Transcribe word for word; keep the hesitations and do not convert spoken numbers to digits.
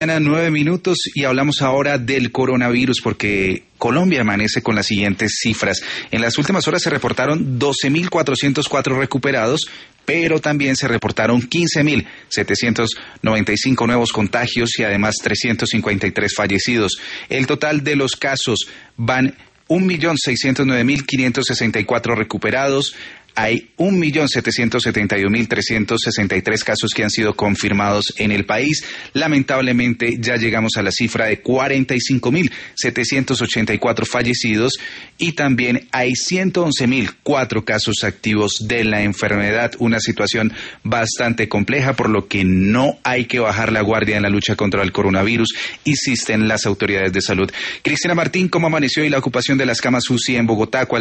Nueve minutos y hablamos ahora del coronavirus porque Colombia amanece con las siguientes cifras. En las últimas horas se reportaron doce mil cuatrocientos cuatro recuperados, pero también se reportaron quince mil setecientos noventa y cinco nuevos contagios y además trescientos cincuenta y tres fallecidos. El total de los casos van un millón seiscientos nueve mil quinientos sesenta y cuatro recuperados. Hay un millón setecientos setenta y un mil trescientos sesenta y tres casos que han sido confirmados en el país. Lamentablemente ya llegamos a la cifra de cuarenta y cinco mil setecientos ochenta y cuatro fallecidos y también hay ciento once mil cuatro casos activos de la enfermedad. Una situación bastante compleja, por lo que no hay que bajar la guardia en la lucha contra el coronavirus, insisten las autoridades de salud. Cristina Martín, ¿cómo amaneció y la ocupación de las camas U C I en Bogotá? ¿Cuál